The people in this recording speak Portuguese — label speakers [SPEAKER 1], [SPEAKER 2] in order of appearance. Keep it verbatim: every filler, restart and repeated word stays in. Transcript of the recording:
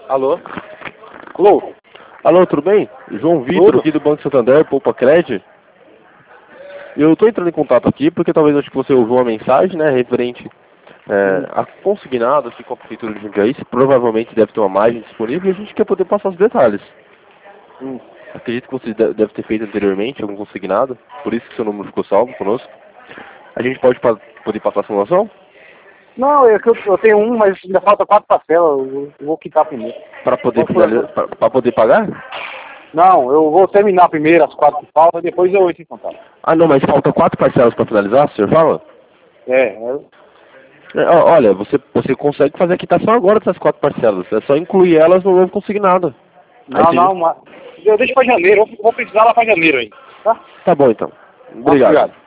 [SPEAKER 1] Alô?
[SPEAKER 2] Alô?
[SPEAKER 1] Alô, tudo bem? João Vitor,
[SPEAKER 2] Tudo.
[SPEAKER 1] aqui do Banco Santander, Poupa Cred. Eu estou entrando em contato aqui porque talvez acho que você ouviu uma mensagem, né, referente é, a consignado aqui com a Prefeitura de Jundiaí. Provavelmente deve ter uma margem disponível e a gente quer poder passar os detalhes.
[SPEAKER 2] Hum.
[SPEAKER 1] Acredito que você de- deve ter feito anteriormente algum consignado, por isso que seu número ficou salvo conosco. A gente pode pa poder passar a simulação?
[SPEAKER 2] Não, é que eu, eu tenho um, mas ainda falta quatro parcelas, eu, eu vou quitar primeiro.
[SPEAKER 1] Para poder,
[SPEAKER 2] Posso fazer?
[SPEAKER 1] finalizar- pra- pra poder pagar?
[SPEAKER 2] Não, eu vou terminar primeiro as quatro que faltam, depois eu entro em contato.
[SPEAKER 1] Ah não, mas falta quatro parcelas para finalizar, o senhor fala?
[SPEAKER 2] É, é,
[SPEAKER 1] É, ó, olha, você, você consegue fazer a quitação agora dessas quatro parcelas. É só incluir elas no novo consignado. Aí
[SPEAKER 2] não,
[SPEAKER 1] você-
[SPEAKER 2] não, mas eu deixo pra janeiro, eu vou precisar lá pra janeiro aí, tá?
[SPEAKER 1] Tá bom então.
[SPEAKER 2] Nossa,
[SPEAKER 1] Obrigado.
[SPEAKER 2] obrigado.